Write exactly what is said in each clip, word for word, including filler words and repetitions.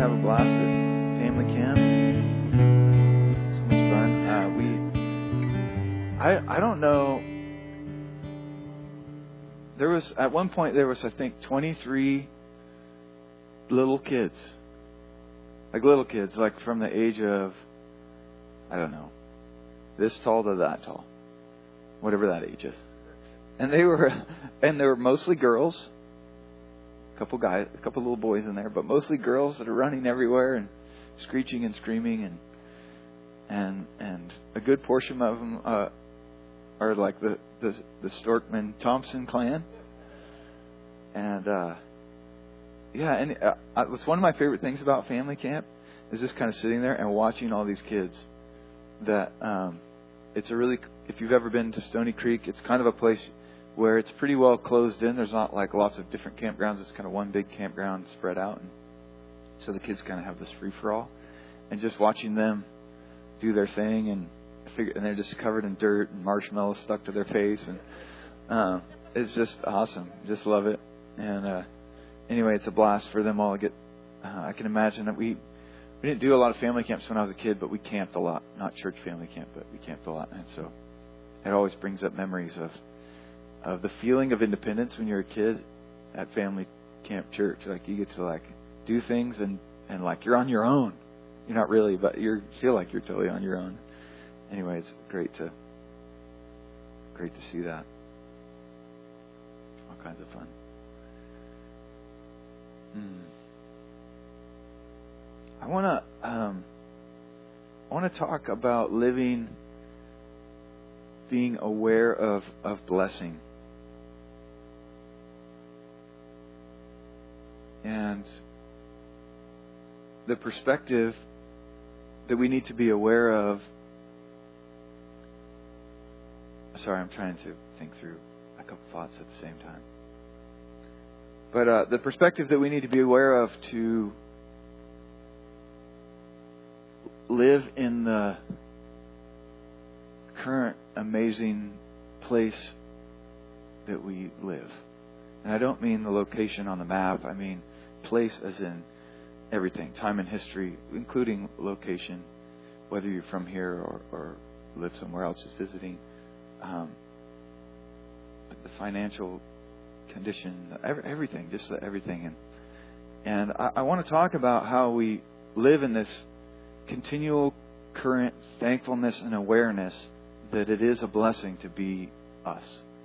have a blast at family camp. So much fun. Uh, we, I, I don't know. There was at one point there was I think twenty-three little kids, like little kids, like from the age of I don't know, this tall to that tall, whatever that age is, and they were, and they were mostly girls. A couple guys, a couple little boys in there, but mostly girls that are running everywhere and screeching and screaming, and and and a good portion of them uh, are like the the, the Storkman Thompson clan, and uh, yeah, and uh, it was one of my favorite things about family camp is just kind of sitting there and watching all these kids. That um, it's a really, if you've ever been to Stony Creek, it's kind of a place where it's pretty well closed in. There's not like lots of different campgrounds. It's kind of one big campground spread out. And so the kids kind of have this free-for-all. And just watching them do their thing, and figure, and they're just covered in dirt and marshmallows stuck to their face. And uh, it's just awesome. Just love it. And uh, anyway, it's a blast for them all to get. Uh, I can imagine that we, we didn't do a lot of family camps when I was a kid, but we camped a lot. Not church family camp, but we camped a lot. And so it always brings up memories of of the feeling of independence when you're a kid at family camp church. Like you get to like do things and, and like you're on your own. You're not really, but you feel like you're totally on your own. Anyway, it's great to great to see that. All kinds of fun. Hmm. I wanna um, I wanna talk about living, being aware of, of blessing. And the perspective that we need to be aware of. Sorry, I'm trying to think through a couple thoughts at the same time. But uh, the perspective that we need to be aware of to live in the current amazing place that we live. And I don't mean the location on the map. I mean place as in everything, time and history, including location, whether you're from here or, or live somewhere else, just visiting. Um, the financial condition, every, everything, just everything. And, and I, I want to talk about how we live in this continual current thankfulness and awareness that it is a blessing to be us.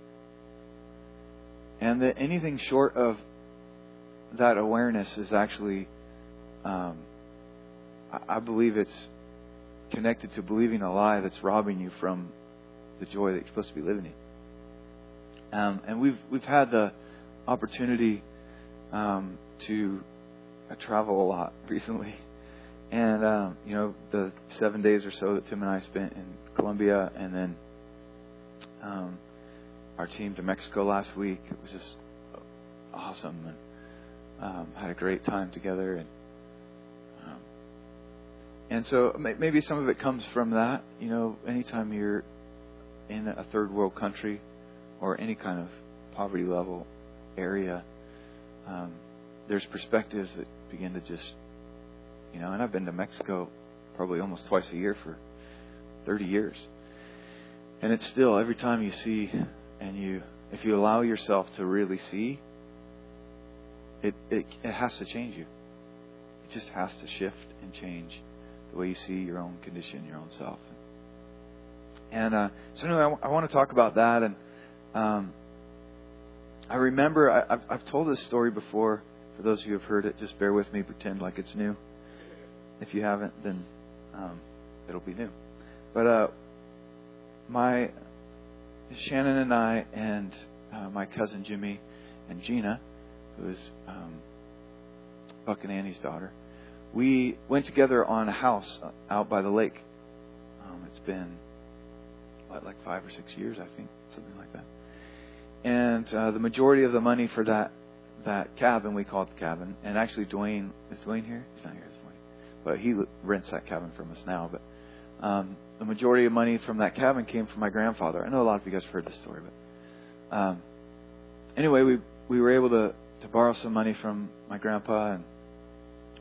And that anything short of that awareness is actually, um, I believe it's connected to believing a lie that's robbing you from the joy that you're supposed to be living in. Um, and we've we've had the opportunity um, to uh, travel a lot recently, and um, you know the seven days or so that Tim and I spent in Colombia, and then um, our team to Mexico last week. It was just awesome, and um, had a great time together. And um, and so maybe some of it comes from that. You know, anytime you're in a third world country or any kind of poverty level area, um, there's perspectives that begin to just, you know. And I've been to Mexico probably almost twice a year for thirty years, and it's still every time you see. And you, if you allow yourself to really see, it, it it has to change you. It just has to shift and change the way you see your own condition, your own self. And uh, so anyway, I, w- I want to talk about that. And um, I remember I, I've, I've told this story before. For those of you who have heard it, just bear with me. Pretend like it's new. If you haven't, then um, it'll be new. But uh, my Shannon and I and uh, my cousin Jimmy and Gina, who is um, Buck and Annie's daughter, we went together on a house out by the lake. Um, it's been what, like five or six years, I think, something like that. And uh, the majority of the money for that that cabin, we call it the cabin. And actually, Dwayne is Dwayne here? He's not here this morning, but he rents that cabin from us now. But um, the majority of money from that cabin came from my grandfather. I know a lot of you guys have heard this story, but um, anyway, we we were able to, to borrow some money from my grandpa, and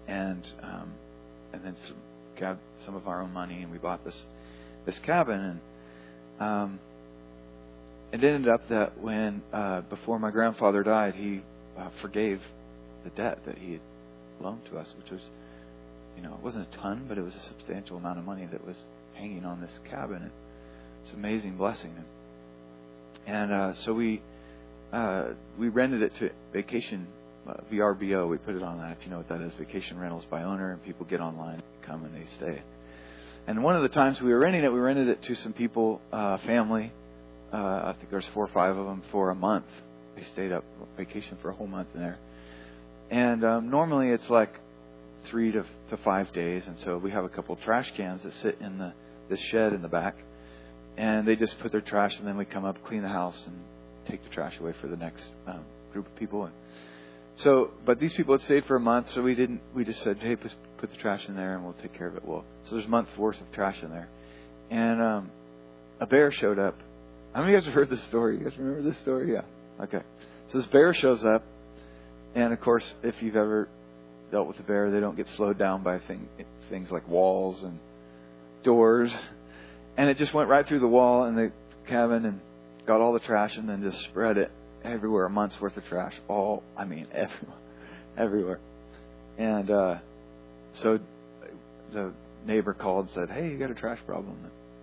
and um, and then some, got some of our own money, and we bought this this cabin. And um, it ended up that when uh, before my grandfather died, he uh, forgave the debt that he had loaned to us, which was, you know, it wasn't a ton, but it was a substantial amount of money that was hanging on this cabin. And it's an amazing blessing. And, and uh, so we uh, we rented it to Vacation uh, V R B O. We put it on that. You know what that is? Vacation rentals by owner, and people get online, come, and they stay. And one of the times we were renting it, we rented it to some people, uh, family. Uh, I think there's four or five of them for a month. They stayed up vacation for a whole month in there. And um, normally it's like three to, to five days. And so we have a couple of trash cans that sit in the this shed in the back. And they just put their trash, and then we come up, clean the house, and take the trash away for the next um, group of people. And so, but these people had stayed for a month, so we didn't. We just said, "Hey, just put the trash in there, and we'll take care of it." Well, so there's a month's worth of trash in there, and um, a bear showed up. How many of you guys have heard this story? You guys remember this story? Yeah. Okay. So this bear shows up, and of course, if you've ever dealt with a bear, they don't get slowed down by thing, things like walls and doors. And it just went right through the wall in the cabin and got all the trash, and then just spread it everywhere. A month's worth of trash. All, I mean, everywhere. Everywhere. And uh, so the neighbor called and said, "Hey, you got a trash problem."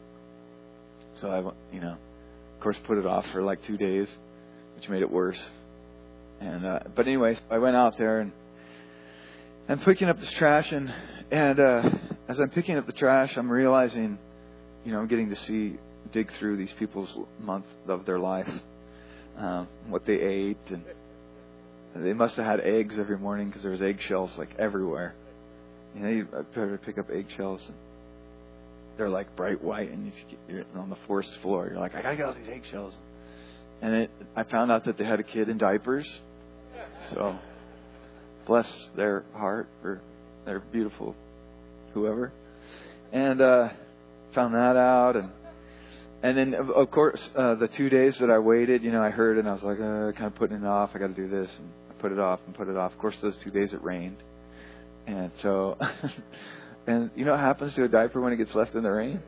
So I, you know, of course, put it off for like two days, which made it worse. And uh, but anyways, I went out there and I'm picking up this trash, and and uh, as I'm picking up the trash, I'm realizing, you know, I'm getting to see, dig through these people's month of their life, um, what they ate, and they must have had eggs every morning because there was eggshells like everywhere. You know, you try to pick up eggshells, and they're like bright white, and you get, you're on the forest floor. You're like, I gotta get all these eggshells. And it, I found out that they had a kid in diapers. So, bless their heart for their beautiful whoever. And uh, found that out, and and then of course uh, the two days that I waited, you know, I heard, and I was like, uh, kind of putting it off. I got to do this, and I put it off and put it off. Of course, those two days it rained, and so. And you know what happens to a diaper when it gets left in the rain?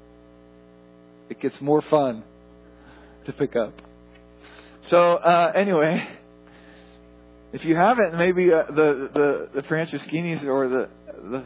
It gets more fun to pick up. So uh, anyway, if you haven't, maybe uh, the the the Franciscanis or the the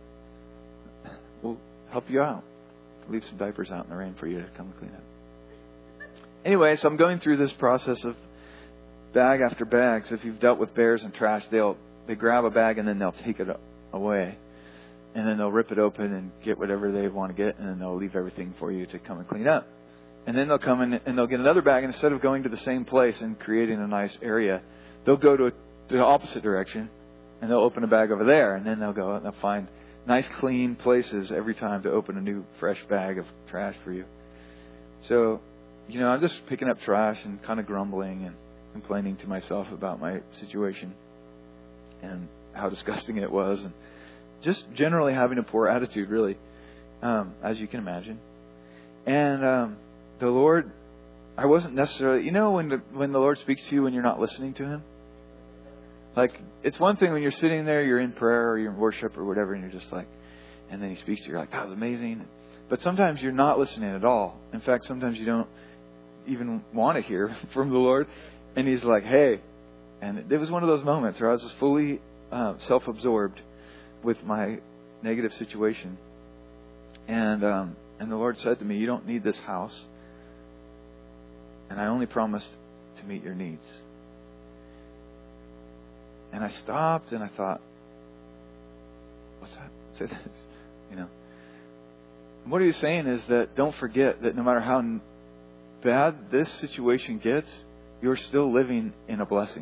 will help you out. Leave some diapers out in the rain for you to come clean up. Anyway, so I'm going through this process of bag after bag. So if you've dealt with bears and trash, they'll they grab a bag and then they'll take it away. And then they'll rip it open and get whatever they want to get, and then they'll leave everything for you to come and clean up. And then they'll come in and they'll get another bag, and instead of going to the same place and creating a nice area, they'll go to, a, to the opposite direction, and they'll open a bag over there, and then they'll go and they'll find nice, clean places every time to open a new, fresh bag of trash for you. So, you know, I'm just picking up trash and kind of grumbling and complaining to myself about my situation and how disgusting it was, and just generally having a poor attitude, really, um, as you can imagine. And um, the Lord, I wasn't necessarily, you know, when the when the Lord speaks to you when you're not listening to Him. Like, it's one thing when you're sitting there, you're in prayer or you're in worship or whatever, and you're just like, and then He speaks to you, you're like, that was amazing. But sometimes you're not listening at all. In fact, sometimes you don't even want to hear from the Lord. And He's like, hey. And it was one of those moments where I was just fully uh, self-absorbed with my negative situation. And um, and the Lord said to me, you don't need this house. And I only promised to meet your needs. And I stopped and I thought, what's that? Say this. You know. And what He was saying is that don't forget that no matter how bad this situation gets, you're still living in a blessing.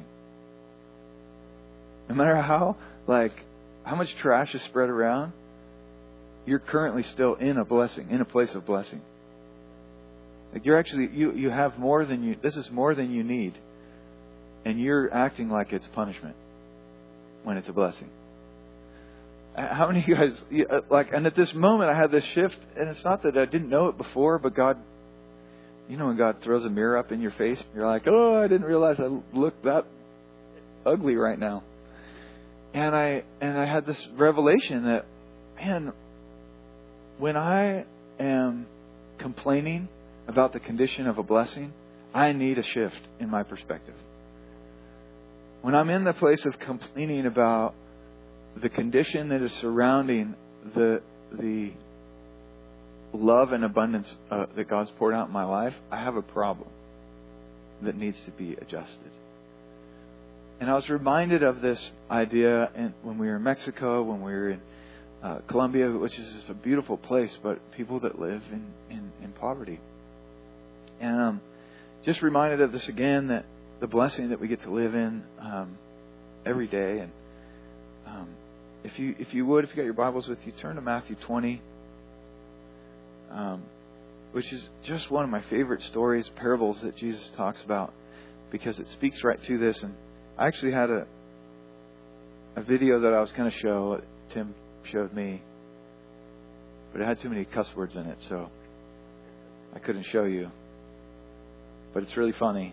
No matter how, like, how much trash is spread around, you're currently still in a blessing, in a place of blessing. Like you're actually, you, you have more than you, this is more than you need. And you're acting like it's punishment when it's a blessing. How many of you guys, like, and at this moment I had this shift, and it's not that I didn't know it before, but God, you know when God throws a mirror up in your face, you're like, oh, I didn't realize I look that ugly right now. and I and I had this revelation that, man, when I am complaining about the condition of a blessing, I need a shift in my perspective. When I'm in the place of complaining about the condition that is surrounding the the love and abundance uh, that God's poured out in my life, I have a problem that needs to be adjusted. And I was reminded of this idea in, when we were in Mexico, when we were in uh, Colombia, which is just a beautiful place, but people that live in, in, in poverty. And um, just reminded of this again, that the blessing that we get to live in um, every day. And um, if you if you would, if you got your Bibles with you, turn to Matthew twenty, um, which is just one of my favorite stories, parables that Jesus talks about, because it speaks right to this. And I actually had a a video that I was going to show. Tim showed me, but it had too many cuss words in it, so I couldn't show you. But it's really funny.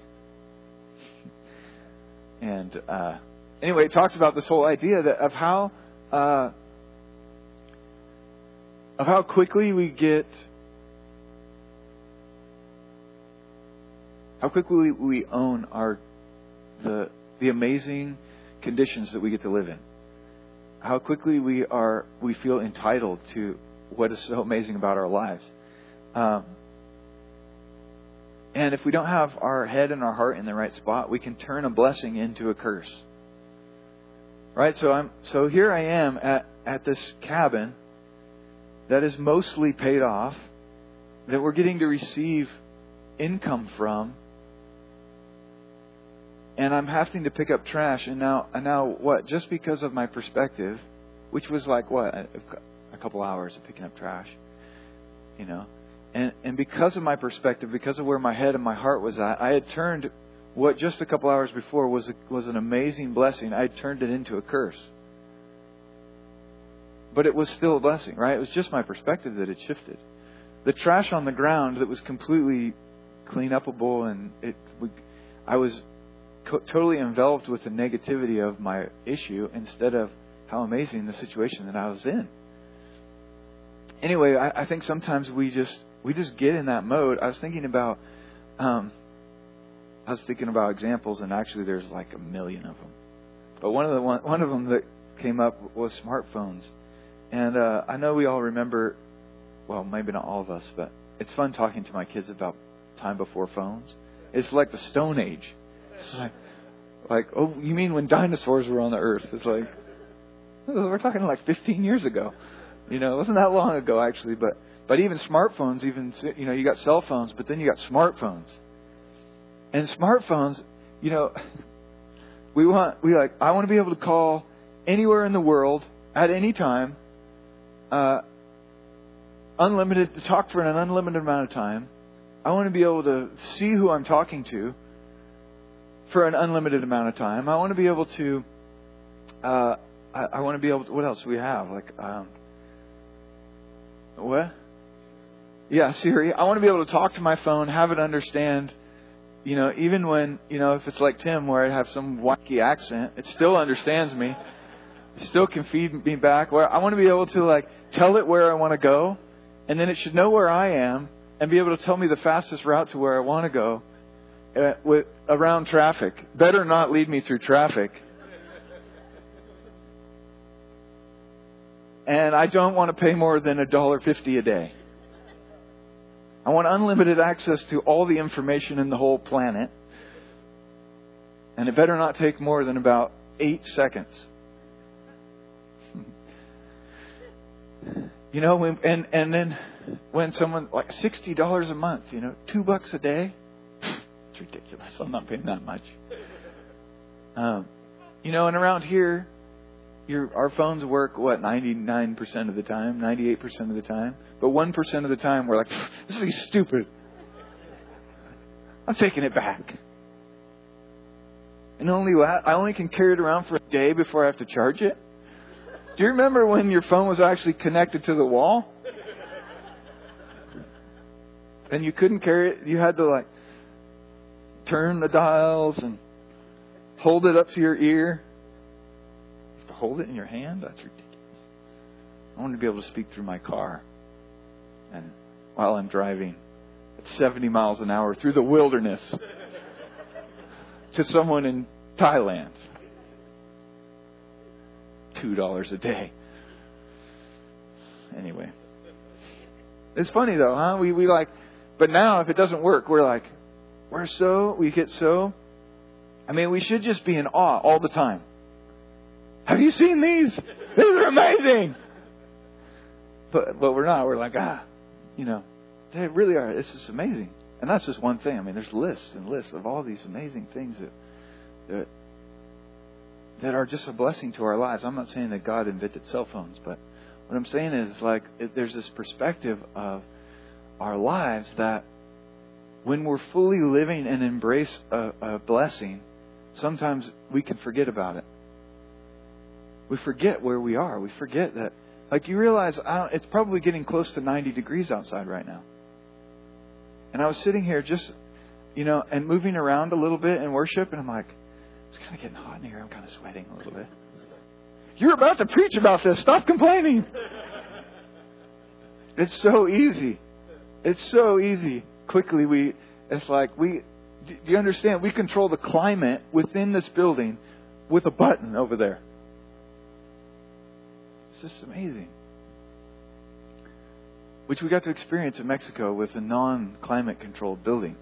And uh, anyway, it talks about this whole idea that of how uh, of how quickly we get, how quickly we own our the the amazing conditions that we get to live in. How quickly we are we feel entitled to what is so amazing about our lives. Um, And if we don't have our head and our heart in the right spot, we can turn a blessing into a curse. Right? So I'm so here I am at, at this cabin that is mostly paid off, that we're getting to receive income from, and I'm having to pick up trash. And now, and now what? Just because of my perspective, which was like what a, a couple hours of picking up trash, you know. And and because of my perspective, because of where my head and my heart was at, I had turned what just a couple hours before was a, was an amazing blessing. I had turned it into a curse. But it was still a blessing, right? It was just my perspective that had shifted. The trash on the ground that was completely clean-upable, and it, I was co- totally enveloped with the negativity of my issue instead of how amazing the situation that I was in. Anyway, I, I think sometimes we just we just get in that mode. I was thinking about, um, I was thinking about examples, and actually, there's like a million of them. But one of the one, one of them that came up was smartphones, and uh, I know we all remember. Well, maybe not all of us, but it's fun talking to my kids about time before phones. It's like the Stone Age. It's like, like oh, you mean when dinosaurs were on the earth? It's like we're talking like fifteen years ago. You know, it wasn't that long ago, actually, but but even smartphones, even, you know, you got cell phones, but then you got smartphones. And smartphones, you know, we want, we like, I want to be able to call anywhere in the world at any time, uh, unlimited, to talk for an unlimited amount of time. I want to be able to see who I'm talking to for an unlimited amount of time. I want to be able to, uh, I, I want to be able to, what else do we have? Like, um, What? Yeah, Siri. I want to be able to talk to my phone, have it understand, you know, even when, you know, if it's like Tim where I have some wacky accent, it still understands me. It still can feed me back. Where I want to be able to like tell it where I want to go, and then it should know where I am and be able to tell me the fastest route to where I want to go uh, with around traffic. Better not lead me through traffic. And I don't want to pay more than a dollar fifty a day. I want unlimited access to all the information in the whole planet. And it better not take more than about eight seconds. You know, when, and, and then when someone, like sixty dollars a month, you know, two bucks a day. It's ridiculous. I'm not paying that much. Um, you know, and around here, Your, our phones work, what, ninety-nine percent of the time, ninety-eight percent of the time. But one percent of the time, we're like, this is stupid. I'm taking it back. And only I only can carry it around for a day before I have to charge it. Do you remember when your phone was actually connected to the wall? And you couldn't carry it. You had to, like, turn the dials and hold it up to your ear. hold it in your hand? That's ridiculous. I want to be able to speak through my car. And while I'm driving at seventy miles an hour through the wilderness to someone in Thailand. Two dollars a day. Anyway. It's funny though, huh? We we like, but now if it doesn't work, we're like, we're so, we get so, I mean, we should just be in awe all the time. Have you seen these? These are amazing. But but we're not. We're like, ah, you know, they really are. This is amazing. And that's just one thing. I mean, there's lists and lists of all these amazing things that that that are just a blessing to our lives. I'm not saying that God invented cell phones, but what I'm saying is, like, it, there's this perspective of our lives that when we're fully living and embrace a, a blessing, sometimes we can forget about it. We forget where we are. We forget that, like, you realize I don't, it's probably getting close to ninety degrees outside right now. And I was sitting here just, you know, and moving around a little bit in worship, and I'm like, it's kind of getting hot in here. I'm kind of sweating a little bit. You're about to preach about this. Stop complaining. It's so easy. It's so easy. Quickly, we, it's like we, do you understand? We control the climate within this building with a button over there. It's just amazing. Which we got to experience in Mexico with a non-climate controlled building.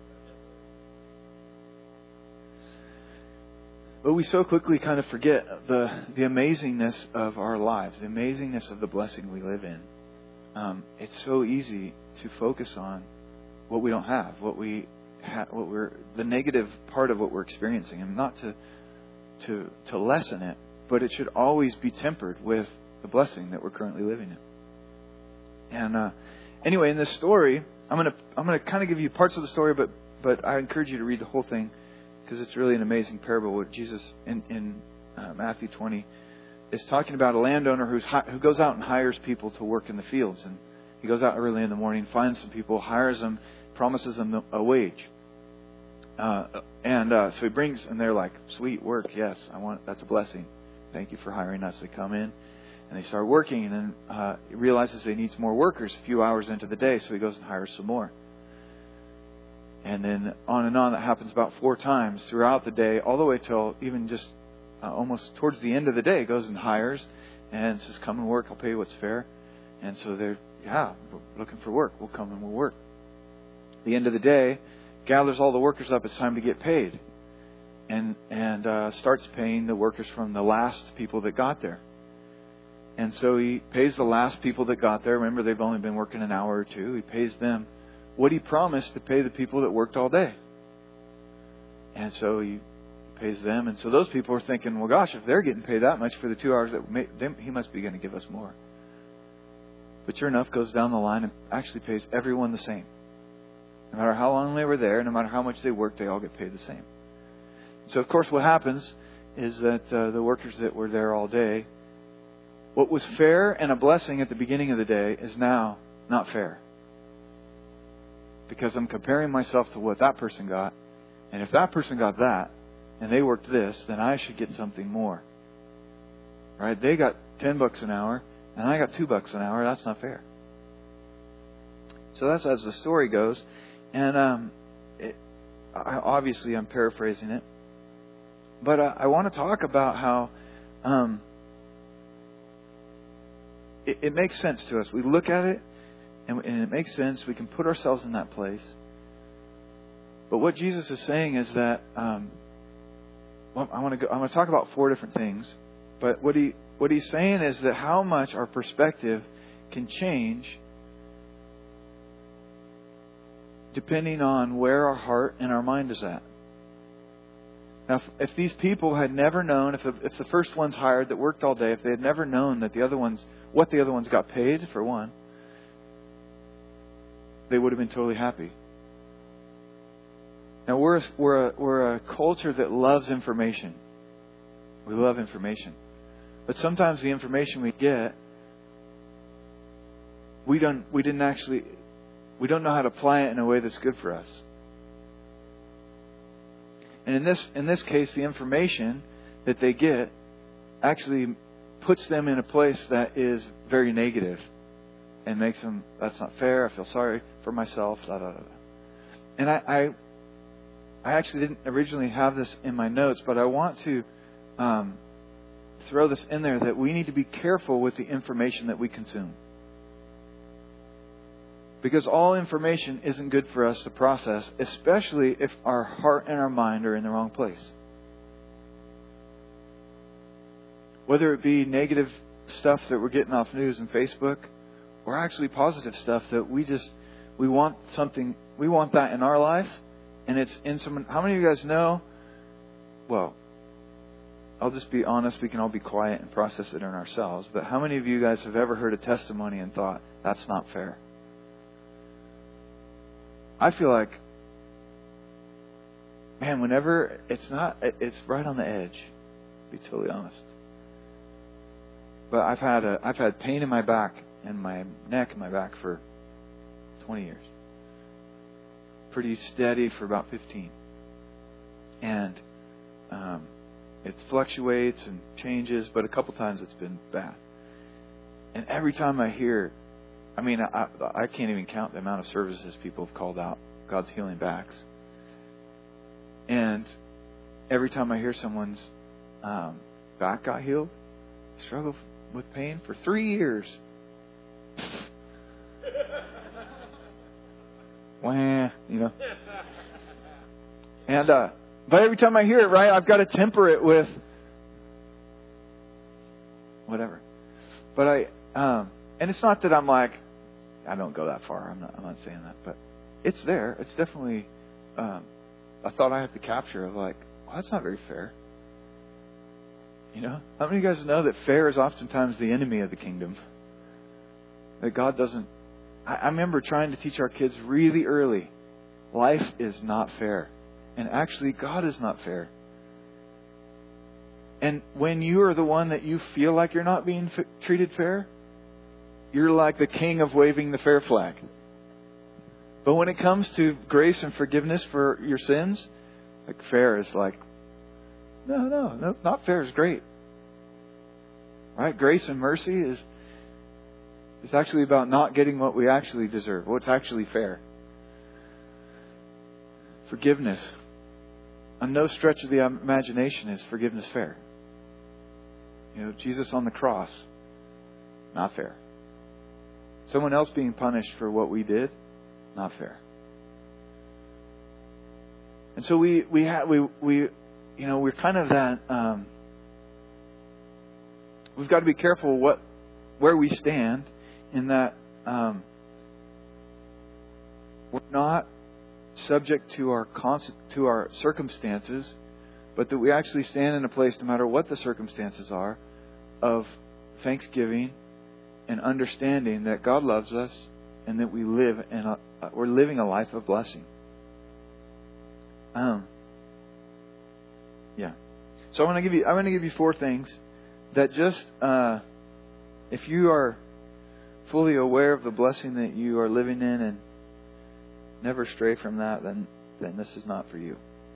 But we so quickly kind of forget the the amazingness of our lives, the amazingness of the blessing we live in. Um, it's so easy to focus on what we don't have, what we ha- what we're the negative part of what we're experiencing, and not to to to lessen it, but it should always be tempered with the blessing that we're currently living in. And uh, anyway, in this story, I'm gonna I'm gonna kind of give you parts of the story, but but I encourage you to read the whole thing. Because it's really an amazing parable. What Jesus in, in uh, Matthew twenty is talking about a landowner who's hi- who goes out and hires people to work in the fields. And he goes out early in the morning, finds some people, hires them, promises them a wage. Uh, and uh, so he brings, and they're like, "Sweet work, yes, I want. That's a blessing. Thank you for hiring us." They come in and they start working, and then uh, he realizes they need some more workers a few hours into the day, so he goes and hires some more. And then on and on, that happens about four times throughout the day, all the way till even just uh, almost towards the end of the day, goes and hires and says, "Come and work. I'll pay you what's fair." And so they're, yeah, we're looking for work. We'll come and we'll work. At the end of the day, gathers all the workers up. It's time to get paid. And and uh, starts paying the workers from the last people that got there. And so he pays the last people that got there. Remember, they've only been working an hour or two. He pays them what he promised to pay the people that worked all day. And so he pays them. And so those people are thinking, well, gosh, if they're getting paid that much for the two hours, that may, they, he must be going to give us more. But sure enough, goes down the line and actually pays everyone the same. No matter how long they were there, no matter how much they worked, they all get paid the same. So, of course, what happens is that uh, the workers that were there all day, what was fair and a blessing at the beginning of the day is now not fair. Because I'm comparing myself to what that person got. And if that person got that, and they worked this, then I should get something more. Right? They got ten bucks an hour, and I got two bucks an hour. That's not fair. So that's as the story goes. And um, it, I, obviously I'm paraphrasing it. But uh, I want to talk about how um, it, it makes sense to us. We look at it, and it makes sense. We can put ourselves in that place. But what Jesus is saying is that um, well, I want to go. I want to talk about four different things. But what he what he's saying is that how much our perspective can change depending on where our heart and our mind is at. Now, if, if these people had never known, if the, if the first ones hired that worked all day, if they had never known that the other ones, what the other ones got paid for one, they would have been totally happy. Now, we're a, we're a, we're a culture that loves information. We love information. But sometimes the information we get, we don't, we didn't actually, we don't know how to apply it in a way that's good for us. And in this, in this case, the information that they get actually puts them in a place that is very negative and makes them, that's not fair, I feel sorry for myself, da, da, da, da. And I, I, I actually didn't originally have this in my notes, but I want to um, throw this in there that we need to be careful with the information that we consume. Because all information isn't good for us to process, especially if our heart and our mind are in the wrong place. Whether it be negative stuff that we're getting off news and Facebook, or actually positive stuff that we just, we want something, we want that in our life, and it's in someone. How many of you guys know? Well, I'll just be honest, we can all be quiet and process it in ourselves, but how many of you guys have ever heard a testimony and thought, that's not fair? I feel like, man, whenever it's not, it's right on the edge, to be totally honest. But I've had a, I've had pain in my back and my neck and my back for twenty years. Pretty steady for about fifteen. And um, it fluctuates and changes, but a couple times it's been bad. And every time I hear, I mean, I, I can't even count the amount of services people have called out God's healing backs. And every time I hear someone's um, back got healed, struggle with pain for three years. Wah, you know. And uh, but every time I hear it, right, I've got to temper it with whatever. But I, um, and it's not that I'm like, I don't go that far. I'm not. I'm not saying that, but it's there. It's definitely um, a thought I have to capture of like, well, that's not very fair. You know, how many of you guys know that fair is oftentimes the enemy of the kingdom? That God doesn't. I, I remember trying to teach our kids really early, life is not fair, and actually, God is not fair. And when you are the one that you feel like you're not being f- treated fair, you're like the king of waving the fair flag. But when it comes to grace and forgiveness for your sins, like fair is like, no, no, no, not fair is great. Right? Grace and mercy is is actually about not getting what we actually deserve, what's actually fair. Forgiveness. On no stretch of the imagination is forgiveness fair. You know, Jesus on the cross, not fair. Someone else being punished for what we did, not fair. And so we we have we we you know we're kind of that. Um, we've got to be careful what where we stand in that um, we're not subject to our concept, to our circumstances, but that we actually stand in a place, no matter what the circumstances are, of thanksgiving and understanding that God loves us and that we live in a, we're living a life of blessing. Um, yeah. So I want to give you I want to give you four things that just uh, if you are fully aware of the blessing that you are living in and never stray from that, then then this is not for you.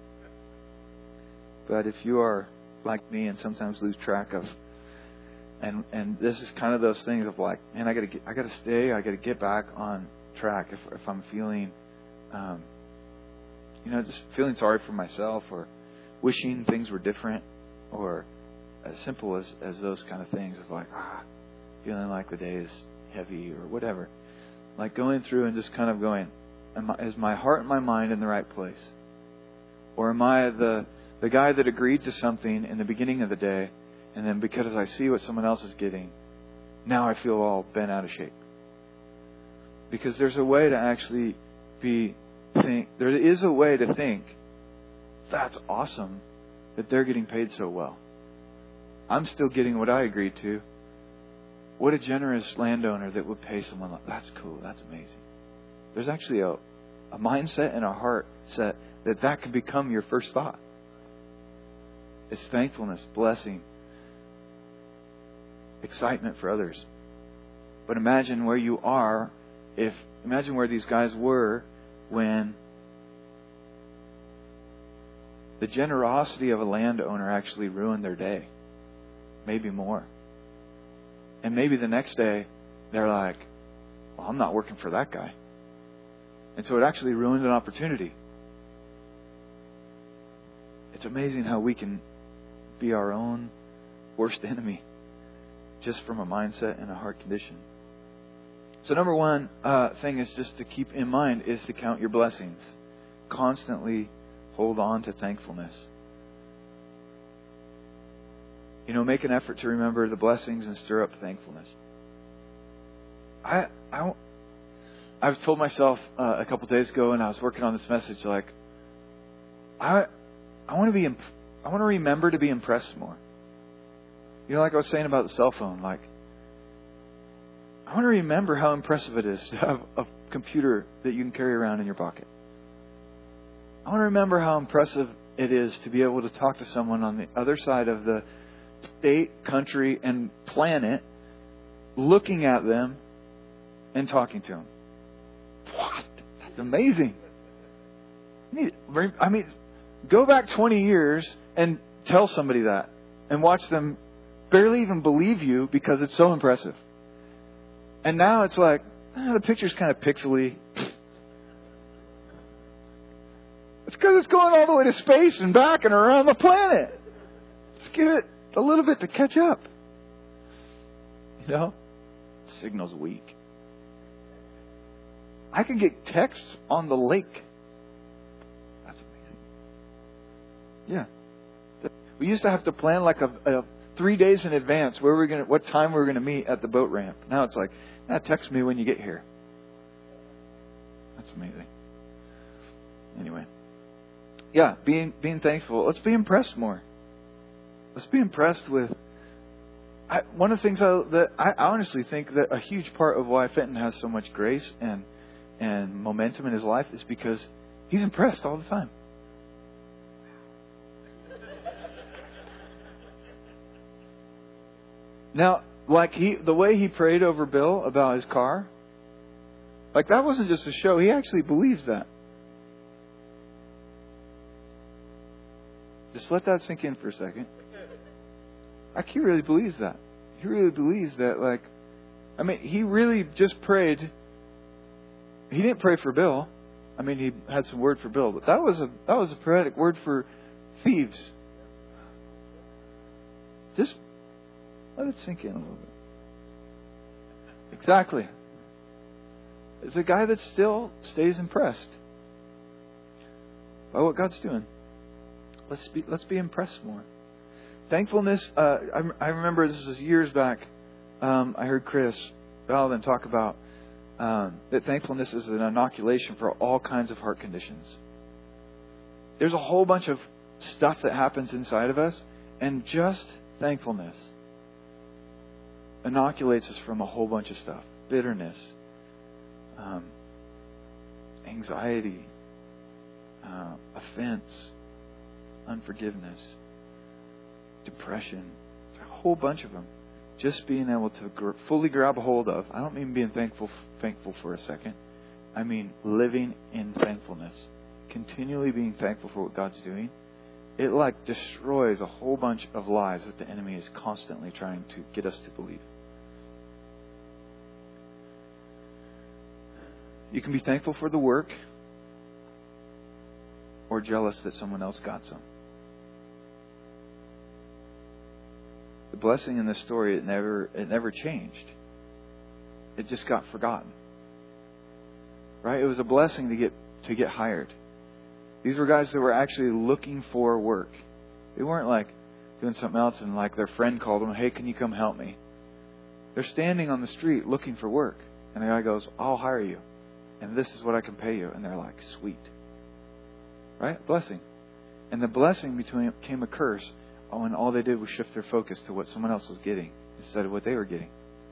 But if you are like me and sometimes lose track of, and and this is kind of those things of like, man, I gotta get, I gotta stay, I gotta get back on track. If if I'm feeling, um, you know, just feeling sorry for myself or wishing things were different, or as simple as as those kind of things of like, ah, feeling like the day is heavy or whatever, like going through and just kind of going, am I, is my heart and my mind in the right place? Or am I the the guy that agreed to something in the beginning of the day, and then because I see what someone else is getting, now I feel all bent out of shape? Because there's a way to actually be think. There is a way to think, that's awesome that they're getting paid so well. I'm still getting what I agreed to. What a generous landowner that would pay someone like that's cool. That's amazing. There's actually a, a mindset and a heart set that that can become your first thought. It's thankfulness, blessing, excitement for others. But imagine where you are if, imagine where these guys were when the generosity of a landowner actually ruined their day. Maybe more. And maybe the next day they're like, well, I'm not working for that guy. And so it actually ruined an opportunity. It's amazing how we can be our own worst enemy just from a mindset and a heart condition. So number one uh, thing is just to keep in mind is to count your blessings. Constantly hold on to thankfulness. You know, make an effort to remember the blessings and stir up thankfulness. I, I, I've told myself uh, a couple of days ago, and I was working on this message, like, I, I want to be, imp- I want to remember to be impressed more. You know, like I was saying about the cell phone, like, I want to remember how impressive it is to have a computer that you can carry around in your pocket. I want to remember how impressive it is to be able to talk to someone on the other side of the state, country, and planet, looking at them and talking to them. What? That's amazing. I mean, go back twenty years and tell somebody that and watch them barely even believe you because it's so impressive. And now it's like, eh, the picture's kind of pixely. It's because it's going all the way to space and back and around the planet. Let's give it a little bit to catch up. You know? The signal's weak. I can get texts on the lake. That's amazing. Yeah. We used to have to plan like a, a three days in advance where we're gonna, what time we we're going to meet at the boat ramp. Now it's like, ah, text me when you get here. That's amazing. Anyway. Yeah, being being thankful. Let's be impressed more. Let's be impressed with. I, one of the things I, that I honestly think that a huge part of why Fenton has so much grace and and momentum in his life is because he's impressed all the time. Now, like he, the way he prayed over Bill about his car, like that wasn't just a show. He actually believes that. Just let that sink in for a second. Like he really believes that. He really believes that, like, I mean, he really just prayed. He didn't pray for Bill. I mean, he had some word for Bill, but that was a that was a prophetic word for thieves. Just let it sink in a little bit. Exactly. It's a guy that still stays impressed by what God's doing. Let's be let's be impressed more. Thankfulness. Uh, I, I remember this was years back. Um, I heard Chris Baldwin talk about um, that thankfulness is an inoculation for all kinds of heart conditions. There's a whole bunch of stuff that happens inside of us, and just thankfulness inoculates us from a whole bunch of stuff. Bitterness, um, anxiety, uh, offense, unforgiveness, depression, a whole bunch of them. Just being able to gr- fully grab a hold of. I don't mean being thankful, thankful for a second. I mean living in thankfulness, continually being thankful for what God's doing. It like destroys a whole bunch of lies that the enemy is constantly trying to get us to believe. You can be thankful for the work or jealous that someone else got some. The blessing in this story, it never it never changed. It just got forgotten. Right? It was a blessing to get to get hired. These were guys that were actually looking for work. They weren't like doing something else and like their friend called them, "Hey, can you come help me?" They're standing on the street looking for work. And the guy goes, "I'll hire you. And this is what I can pay you." And they're like, "Sweet." Right? Blessing. And the blessing became a curse when all they did was shift their focus to what someone else was getting instead of what they were getting.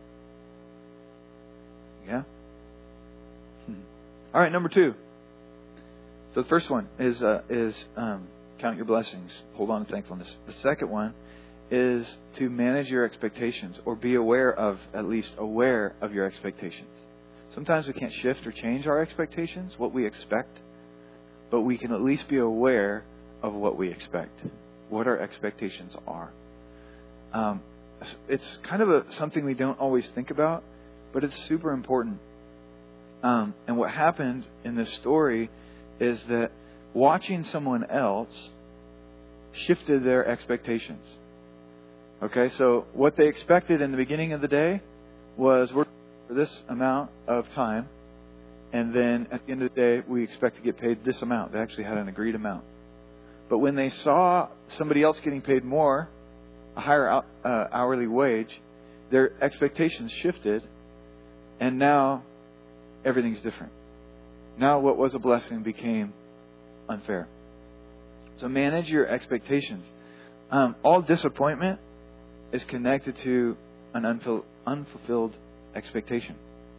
Yeah? Hmm. All right, number two. So the first one is uh, is um, count your blessings. Hold on to thankfulness. The second one is to manage your expectations or be aware of, at least aware of your expectations. Sometimes we can't shift or change our expectations, what we expect, but we can at least be aware of what we expect, what our expectations are. Um, it's kind of a, something we don't always think about, but it's super important. Um, and what happened in this story is that watching someone else shifted their expectations. Okay, so what they expected in the beginning of the day was we're for this amount of time, and then at the end of the day, we expect to get paid this amount. They actually had an agreed amount. But when they saw somebody else getting paid more, a higher uh, hourly wage, their expectations shifted, and now everything's different. Now what was a blessing became unfair. So manage your expectations. Um, all disappointment is connected to an unful- unfulfilled expectation.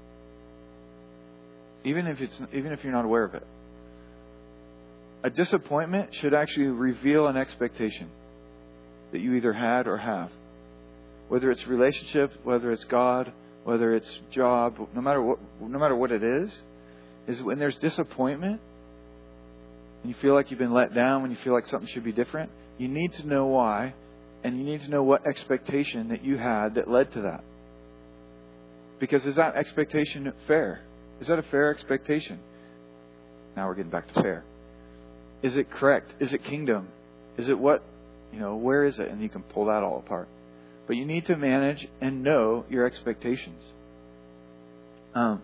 Even if it's even if you're not aware of it. A disappointment should actually reveal an expectation that you either had or have. Whether it's relationship, whether it's God, whether it's job, no matter what no matter what it is, is when there's disappointment and you feel like you've been let down, when you feel like something should be different, you need to know why, and you need to know what expectation that you had that led to that. Because is that expectation fair? Is that a fair expectation? Now we're getting back to fair. Is it correct? Is it kingdom? Is it what? You know, where is it? And you can pull that all apart. But you need to manage and know your expectations. Um,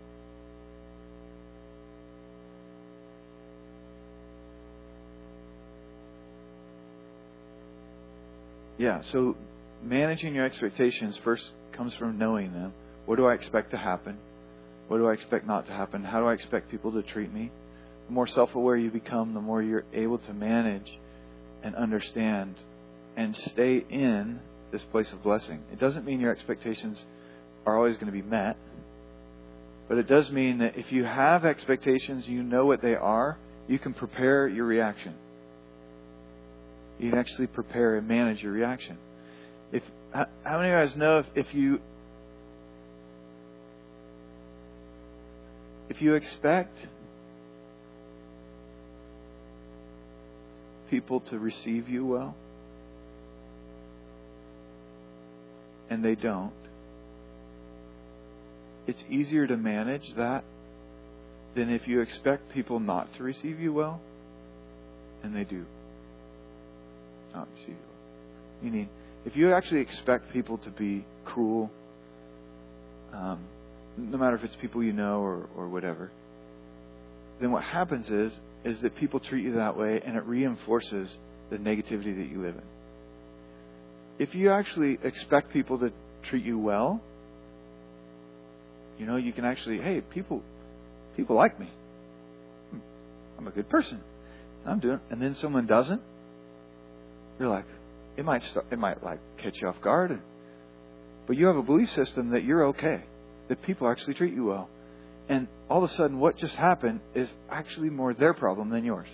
yeah, so managing your expectations first comes from knowing them. What do I expect to happen? What do I expect not to happen? How do I expect people to treat me? The more self-aware you become, the more you're able to manage and understand and stay in this place of blessing. It doesn't mean your expectations are always going to be met, but it does mean that if you have expectations, you know what they are, you can prepare your reaction. You can actually prepare and manage your reaction. If how many of you guys know if, if you if you expect people to receive you well, and they don't, it's easier to manage that than if you expect people not to receive you well, and they do not receive you well. Meaning, if you actually expect people to be cruel, um, no matter if it's people you know or, or whatever, then what happens is is that people treat you that way, and it reinforces the negativity that you live in. If you actually expect people to treat you well, you know, you can actually, hey, people people like me. I'm a good person. I'm doing, and then someone doesn't, you're like, it might start, it might like catch you off guard, but you have a belief system that you're okay, that people actually treat you well. And all of a sudden, what just happened is actually more their problem than yours.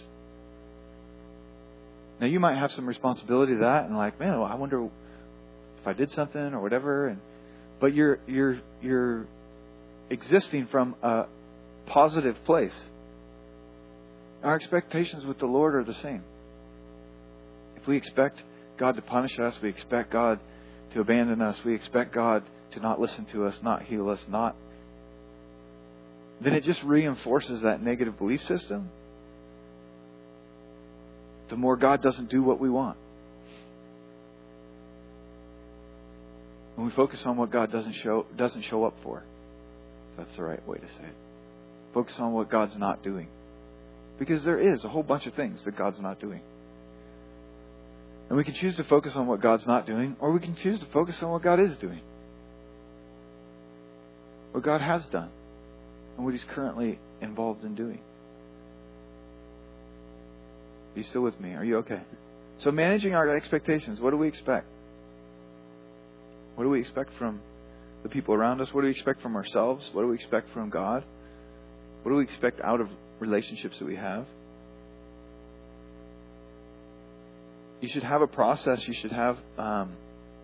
Now, you might have some responsibility to that, and like, man, well, I wonder if I did something or whatever. And but you're you're you're existing from a positive place. Our expectations with the Lord are the same. If we expect God to punish us, we expect God to abandon us, we expect God to not listen to us, not heal us, not, then it just reinforces that negative belief system. The more God doesn't do what we want. When we focus on what God doesn't show doesn't show up for. That's the right way to say it. Focus on what God's not doing. Because there is a whole bunch of things that God's not doing. And we can choose to focus on what God's not doing, or we can choose to focus on what God is doing. What God has done, and what He's currently involved in doing. Are you still with me? Are you okay? So managing our expectations, what do we expect? What do we expect from the people around us? What do we expect from ourselves? What do we expect from God? What do we expect out of relationships that we have? You should have a process. You should have um,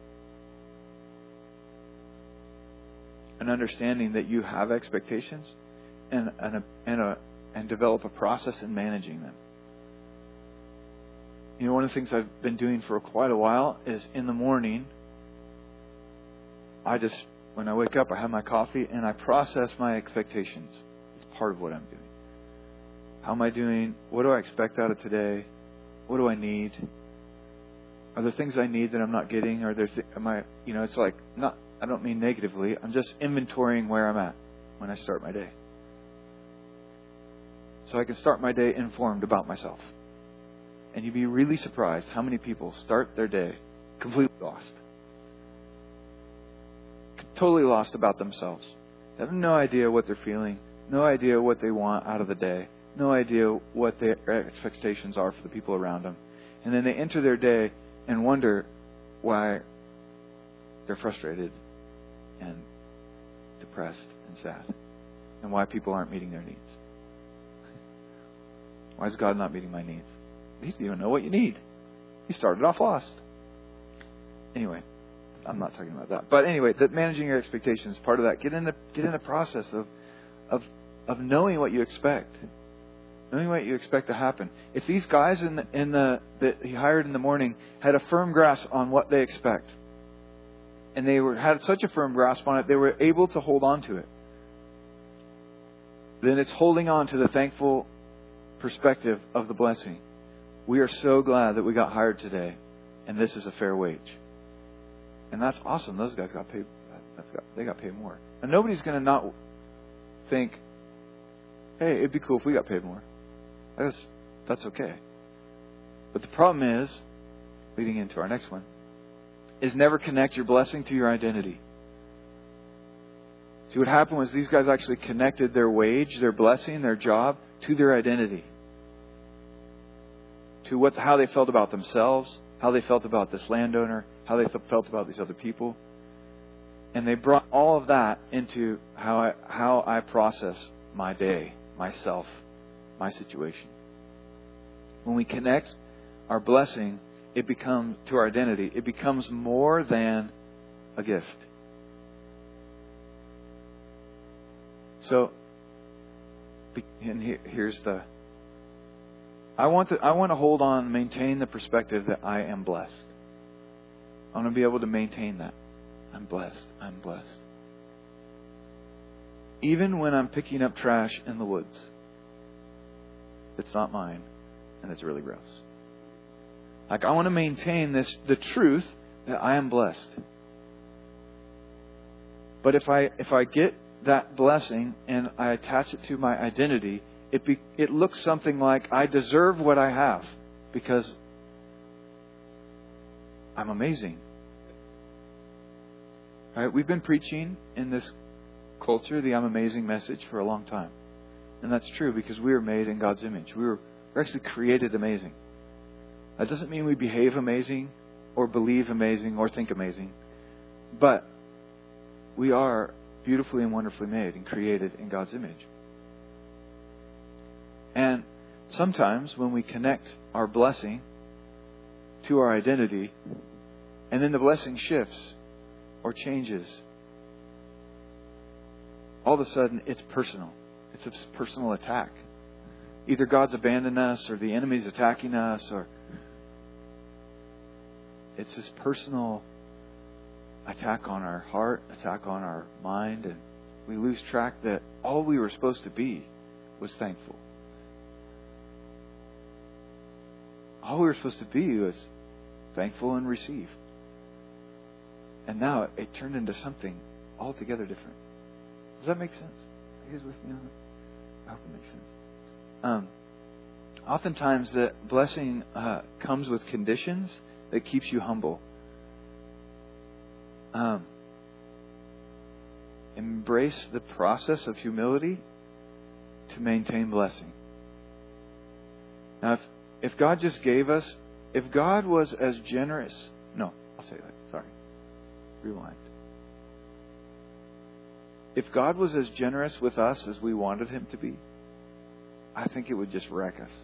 an understanding that you have expectations, and and a, and, a, and develop a process in managing them. You know, one of the things I've been doing for quite a while is in the morning, I just, when I wake up, I have my coffee and I process my expectations. It's part of what I'm doing. How am I doing? What do I expect out of today? What do I need? Are there things I need that I'm not getting? Are there, th- am I, you know, it's like, not, I don't mean negatively. I'm just inventorying where I'm at when I start my day. So I can start my day informed about myself. And you'd be really surprised how many people start their day completely lost. Totally lost about themselves. They have no idea what they're feeling. No idea what they want out of the day. No idea what their expectations are for the people around them. And then they enter their day and wonder why they're frustrated and depressed and sad. And why people aren't meeting their needs. Why is God not meeting my needs? He doesn't even know what you need. He started off lost. Anyway, I'm not talking about that. But anyway, that managing your expectations, part of that. Get in the get in the process of of of knowing what you expect. Knowing what you expect to happen. If these guys in the, in the that he hired in the morning had a firm grasp on what they expect, and they were had such a firm grasp on it, they were able to hold on to it. Then it's holding on to the thankful perspective of the blessing. We are so glad that we got hired today, and this is a fair wage. And that's awesome. Those guys got paid. That's got, they got paid more. And nobody's going to not think, hey, it'd be cool if we got paid more. That's, that's okay. But the problem is, leading into our next one, is never connect your blessing to your identity. See, what happened was these guys actually connected their wage, their blessing, their job to their identity. To what, how they felt about themselves, how they felt about this landowner, how they felt about these other people. And they brought all of that into how I, how I process my day, myself, my situation. When we connect our blessing, it becomes to our identity. It becomes more than a gift. So, and here, here's the. I want to. I want to hold on, maintain the perspective that I am blessed. I want to be able to maintain that. I'm blessed. I'm blessed. Even when I'm picking up trash in the woods, it's not mine, and it's really gross. Like, I want to maintain this, the truth that I am blessed. But if I if I get that blessing and I attach it to my identity, it be, it looks something like I deserve what I have because I'm amazing. All right, we've been preaching in this culture the I'm amazing message for a long time. And that's true because we were made in God's image. We were we're actually created amazing. That doesn't mean we behave amazing or believe amazing or think amazing. But we are beautifully and wonderfully made and created in God's image. And sometimes when we connect our blessing to our identity, and then the blessing shifts or changes, all of a sudden it's personal. It's a personal attack. Either God's abandoned us or the enemy's attacking us, or it's this personal attack on our heart, attack on our mind, and we lose track that all we were supposed to be was thankful. All we were supposed to be was thankful and receive. And now it, it turned into something altogether different. Does that make sense? Are you guys with me on that? I hope it makes sense. Um, oftentimes the blessing uh, comes with conditions that keeps you humble. Um, embrace the process of humility to maintain blessing. Now, if, if God just gave us, if God was as generous, no, I'll say that, sorry, rewind. If God was as generous with us as we wanted Him to be, I think it would just wreck us.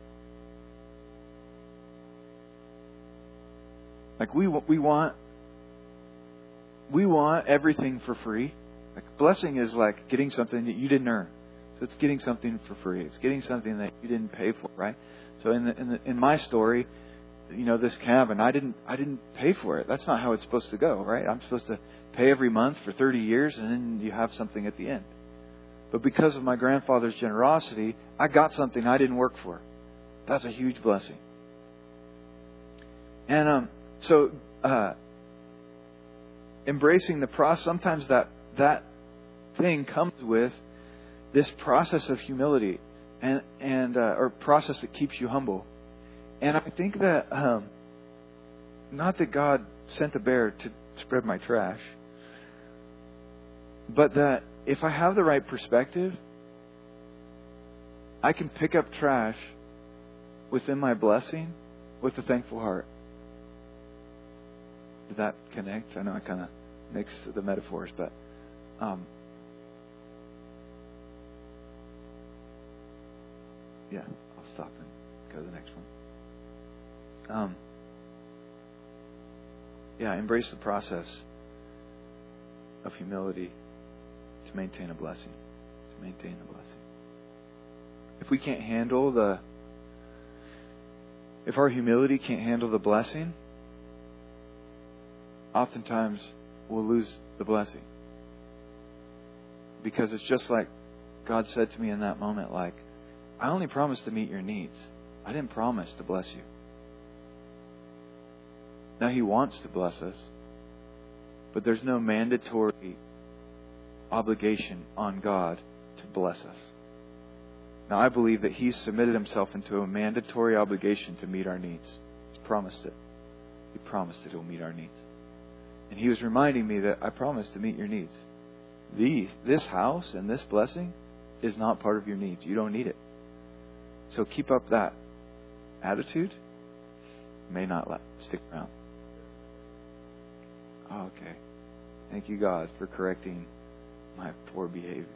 Like we we want we want everything for free. Like blessing is like getting something that you didn't earn. So it's getting something for free. It's getting something that you didn't pay for, right? So in the, in the, in my story, you know, this cabin, I didn't I didn't pay for it. That's not how it's supposed to go, right? I'm supposed to pay every month for thirty years, and then you have something at the end. But because of my grandfather's generosity, I got something I didn't work for. That's a huge blessing. And um, so uh, embracing the process, sometimes that that thing comes with this process of humility and and uh, or process that keeps you humble. And I think that um, not that God sent a bear to spread my trash, but that if I have the right perspective, I can pick up trash within my blessing with a thankful heart. Did that connect? I know I kind of mixed the metaphors, but um, yeah, I'll stop and go to the next one. Um, yeah, embrace the process of humility to maintain a blessing. To maintain a blessing. If we can't handle the, if our humility can't handle the blessing, oftentimes we'll lose the blessing. Because it's just like God said to me in that moment, like, I only promised to meet your needs. I didn't promise to bless you. Now He wants to bless us, but there's no mandatory obligation on God to bless us. Now I believe that He's submitted Himself into a mandatory obligation to meet our needs. He's promised it. He promised that He'll meet our needs. And He was reminding me that I promised to meet your needs. These, this house and this blessing is not part of your needs. You don't need it. So keep up that attitude. You may not let, stick around. Okay. Thank you, God, for correcting my poor behavior.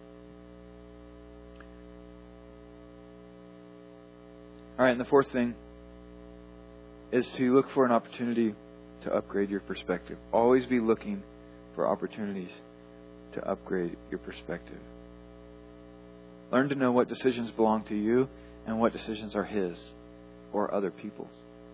All right, and the fourth thing is to look for an opportunity to upgrade your perspective. Always be looking for opportunities to upgrade your perspective. Learn to know what decisions belong to you and what decisions are His or other people's.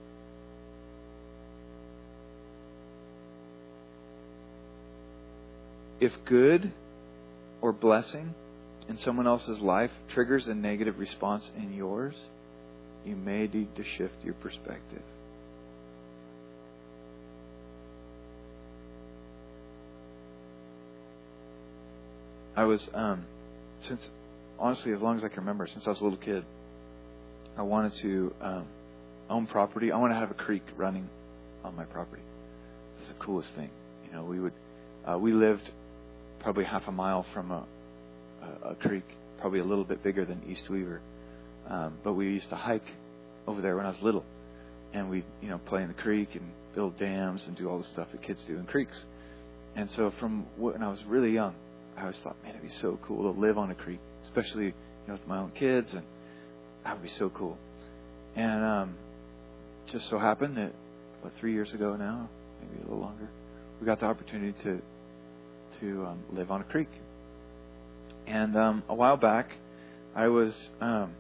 If good or blessing in someone else's life triggers a negative response in yours, you may need to shift your perspective. I was, um, since, honestly, as long as I can remember, since I was a little kid, I wanted to um, own property. I wanted to have a creek running on my property. It was the coolest thing. You know, we would, uh, we lived probably half a mile from a, a, a creek, probably a little bit bigger than East Weaver. Um, but we used to hike over there when I was little. And we'd, you know, play in the creek and build dams and do all the stuff that kids do in creeks. And so from when I was really young, I always thought, man, it'd be so cool to live on a creek, especially, you know, with my own kids, and that would be so cool. And um, just so happened that, what, three years ago now, maybe a little longer, we got the opportunity to to um, live on a creek. And um, a while back, I was, um,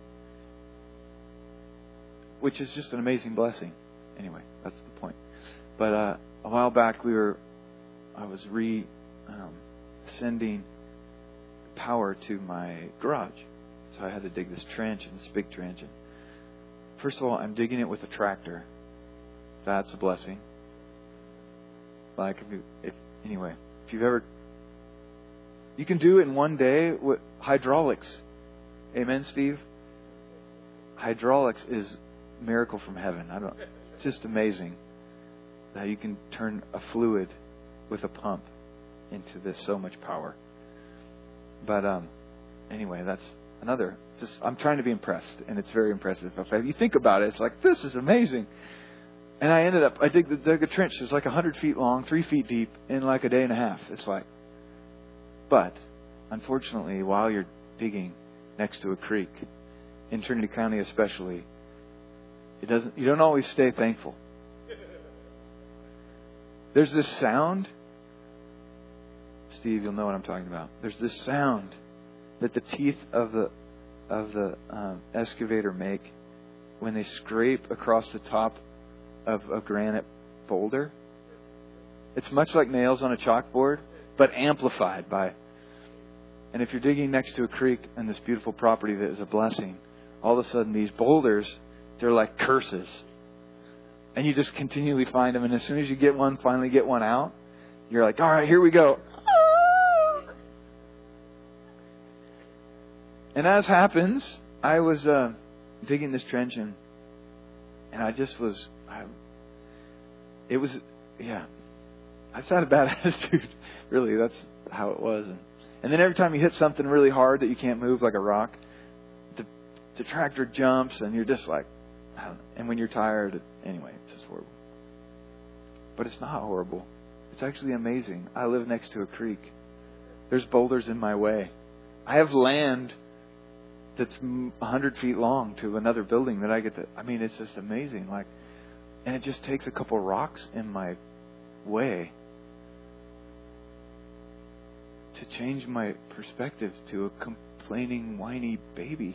which is just an amazing blessing. Anyway, that's the point. But uh, a while back, we were, I was re. Um, sending power to my garage. So I had to dig this trench, and this big trench. And first of all, I'm digging it with a tractor. That's a blessing. Like, if you, if, anyway, if you've ever, you can do it in one day with hydraulics. Amen, Steve? Hydraulics is a miracle from heaven. I don't, it's just amazing that you can turn a fluid with a pump into this so much power. But um, anyway, that's another. Just I'm trying to be impressed, and it's very impressive. If you think about it, it's like, this is amazing. And I ended up, I dig, dug a trench that's like one hundred feet long, three feet deep, in like a day and a half. It's like, but unfortunately, while you're digging next to a creek, in Trinity County especially, it doesn't. You don't always stay thankful. There's this sound. Steve, you'll know what I'm talking about. There's this sound that the teeth of the of the um, excavator make when they scrape across the top of a granite boulder. It's much like nails on a chalkboard, but amplified by. And if you're digging next to a creek and this beautiful property that is a blessing, all of a sudden these boulders, they're like curses. And you just continually find them. And as soon as you get one, finally get one out, you're like, all right, here we go. And as happens, I was uh, digging this trench and, and I just was, I, it was, yeah, I just had a bad attitude. Really, that's how it was. And, and then every time you hit something really hard that you can't move, like a rock, the, the tractor jumps and you're just like, I don't know. And when you're tired, anyway, it's just horrible. But it's not horrible. It's actually amazing. I live next to a creek. There's boulders in my way. I have land that's one hundred feet long to another building that I get to. I mean, it's just amazing. Like, and it just takes a couple rocks in my way to change my perspective to a complaining, whiny baby.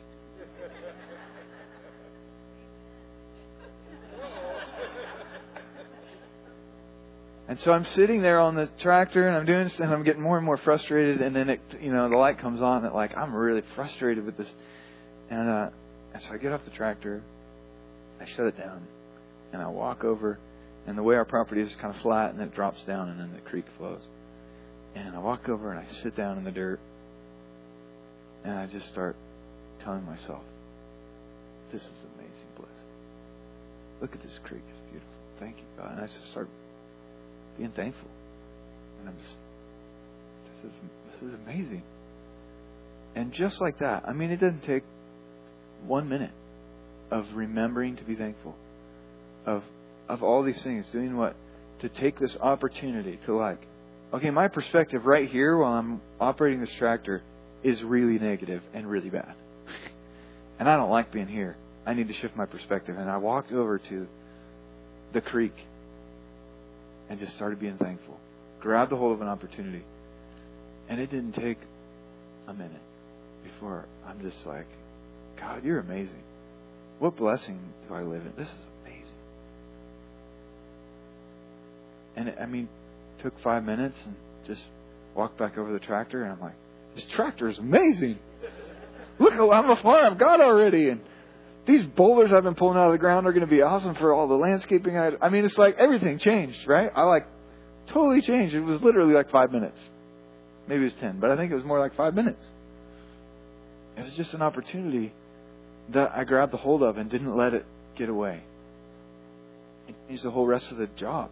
And so I'm sitting there on the tractor and I'm doing this and I'm getting more and more frustrated. And then it, you know, the light comes on that like, I'm really frustrated with this. And, uh, and so I get off the tractor, I shut it down and I walk over, and the way our property is kind of flat and it drops down and then the creek flows. And I walk over and I sit down in the dirt and I just start telling myself, this is amazing blessing. Look at this creek. It's beautiful. Thank you, God. And I just start being thankful. And I'm just, this is, this is amazing. And just like that, I mean, it doesn't take one minute of remembering to be thankful. Of of all these things, doing what? To take this opportunity to like, okay, my perspective right here while I'm operating this tractor is really negative and really bad. And I don't like being here. I need to shift my perspective. And I walked over to the creek and just started being thankful. Grabbed a hold of an opportunity. And it didn't take a minute before I'm just like, God, you're amazing. What blessing do I live in? This is amazing. And it, I mean, took five minutes and just walked back over the tractor. And I'm like, this tractor is amazing. Look how far I've got already. And these boulders I've been pulling out of the ground are going to be awesome for all the landscaping. I, I mean, it's like everything changed, right? I like totally changed. It was literally like five minutes. Maybe it was ten, but I think it was more like five minutes. It was just an opportunity that I grabbed the hold of and didn't let it get away. It changed the whole rest of the job.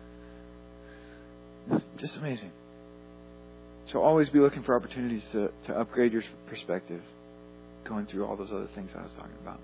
Just amazing. So always be looking for opportunities to, to upgrade your perspective, going through all those other things I was talking about.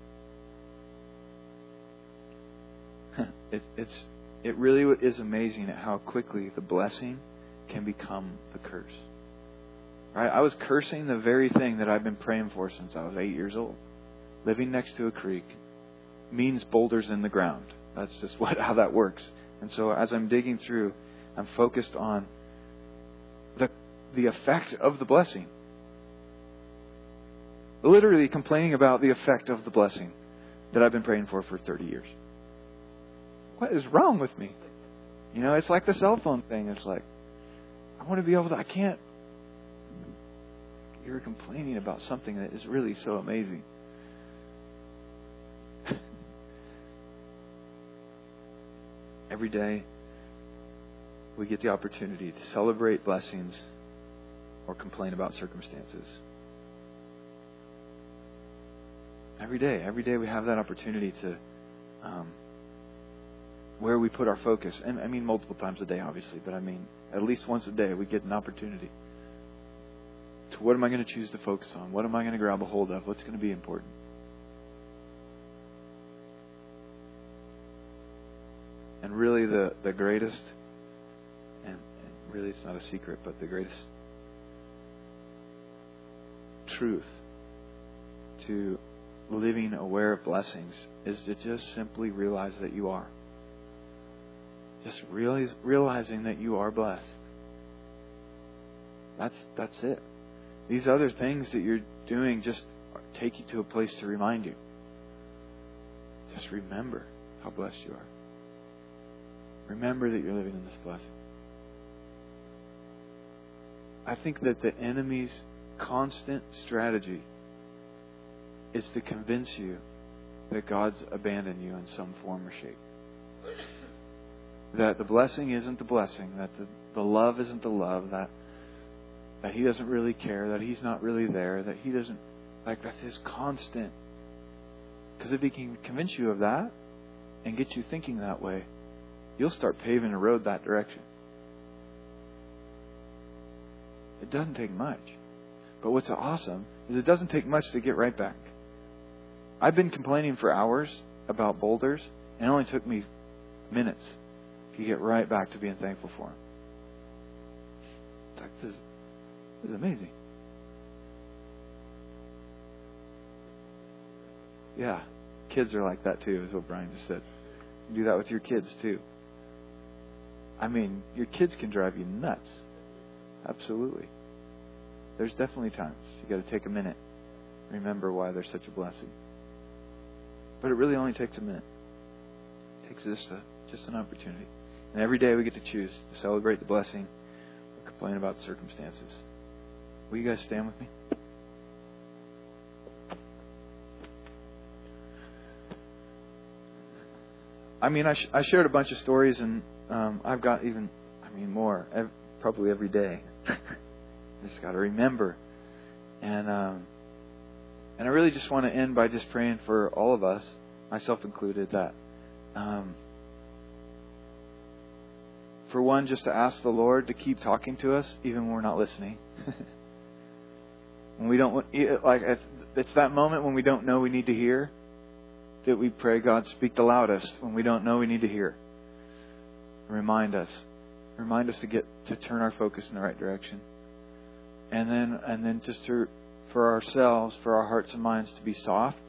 it, it's it really is amazing at how quickly the blessing can become the curse. Right? I was cursing the very thing that I've been praying for since I was eight years old. Living next to a creek means boulders in the ground. That's just what how that works. And so as I'm digging through, I'm focused on the the effect of the blessing. Literally complaining about the effect of the blessing that I've been praying for for thirty years. What is wrong with me? You know, it's like the cell phone thing. It's like, I want to be able to, I can't. You're complaining about something that is really so amazing. Every day, we get the opportunity to celebrate blessings or complain about circumstances. Every day, every day we have that opportunity to, um, where we put our focus. And I mean multiple times a day, obviously, but I mean at least once a day we get an opportunity to what am I going to choose to focus on? What am I going to grab a hold of? What's going to be important? And really the, the greatest, and, and really it's not a secret, but the greatest truth to living aware of blessings is to just simply realize that you are. Just realize, realizing that you are blessed. That's that's it. These other things that you're doing just take you to a place to remind you. Just remember how blessed you are. Remember that you're living in this blessing. I think that the enemy's constant strategy is to convince you that God's abandoned you in some form or shape. That the blessing isn't the blessing, that the, the love isn't the love, that that He doesn't really care, that He's not really there, that He doesn't, like, that's His constant. Because if He can convince you of that and get you thinking that way, you'll start paving a road that direction. It doesn't take much. But what's awesome is it doesn't take much to get right back. I've been complaining for hours about boulders, and it only took me minutes to get right back to being thankful for them. It's like, this, this is amazing. Yeah, kids are like that too, is what Brian just said. You do that with your kids too. I mean, your kids can drive you nuts. Absolutely. There's definitely times you got to take a minute, remember why they're such a blessing. But it really only takes a minute. It takes just a, just an opportunity. And every day we get to choose to celebrate the blessing or complain about the circumstances. Will you guys stand with me? I mean, I, sh- I shared a bunch of stories, and um, I've got even, I mean, more, ev- probably every day. Just got to remember. And um, and I really just want to end by just praying for all of us, myself included, that um, for one, just to ask the Lord to keep talking to us even when we're not listening. When we don't, like, it's that moment when we don't know we need to hear, that we pray, God, speak the loudest when we don't know we need to hear. Remind us. Remind us to get to turn our focus in the right direction. And then and then just to, for ourselves, for our hearts and minds to be soft,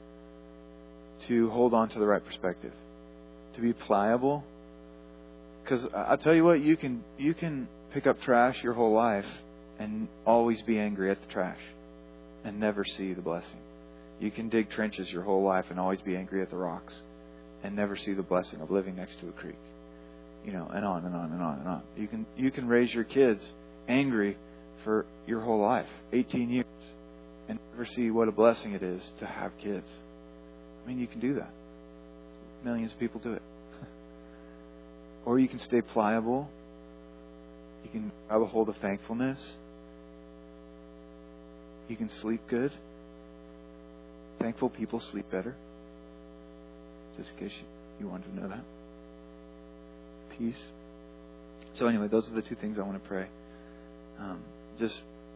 to hold on to the right perspective, to be pliable. Because I'll tell you what, you can you can pick up trash your whole life and always be angry at the trash and never see the blessing. You can dig trenches your whole life and always be angry at the rocks and never see the blessing of living next to a creek. You know, and on and on and on and on. You can you can raise your kids angry for your whole life, eighteen years, and never see what a blessing it is to have kids. I mean, you can do that. Millions of people do it. Or you can stay pliable. You can grab a hold of thankfulness. You can sleep good. Thankful people sleep better. Just in case you, you wanted to know that. Peace. So anyway, those are the two things I want to pray. Um, just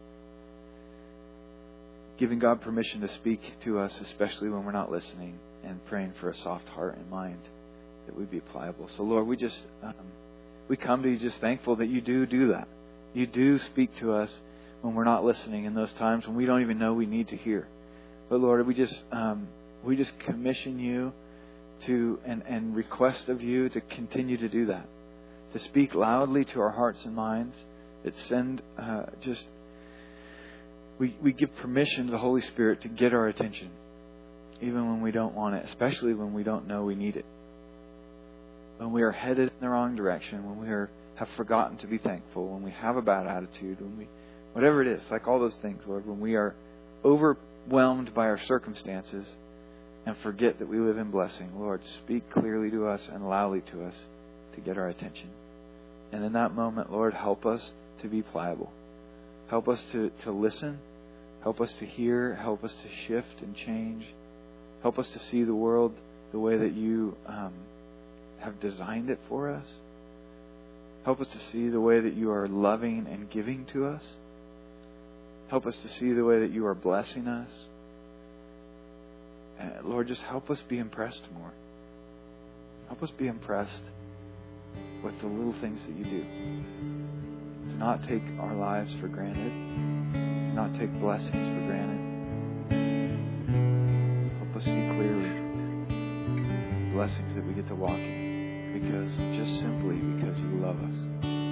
giving God permission to speak to us, especially when we're not listening, and praying for a soft heart and mind that we be pliable. So Lord, we just um, we come to you just thankful that you do do that. You do speak to us when we're not listening in those times when we don't even know we need to hear. But Lord, we just um, we just commission you to and, and request of you to continue to do that, to speak loudly to our hearts and minds, that send uh, just we we give permission to the Holy Spirit to get our attention, even when we don't want it, especially when we don't know we need it. When we are headed in the wrong direction, when we are have forgotten to be thankful, when we have a bad attitude, when we whatever it is, like all those things, Lord, when we are overwhelmed by our circumstances and forget that we live in blessing, Lord, speak clearly to us and loudly to us to get our attention. And in that moment, Lord, help us to be pliable. Help us to, to listen. Help us to hear. Help us to shift and change. Help us to see the world the way that you um, have designed it for us. Help us to see the way that you are loving and giving to us. Help us to see the way that you are blessing us. And Lord, just help us be impressed more. Help us be impressed with the little things that you do. Do not take our lives for granted. Do not take blessings for granted. Help us see clearly the blessings that we get to walk in, because just simply because you love us.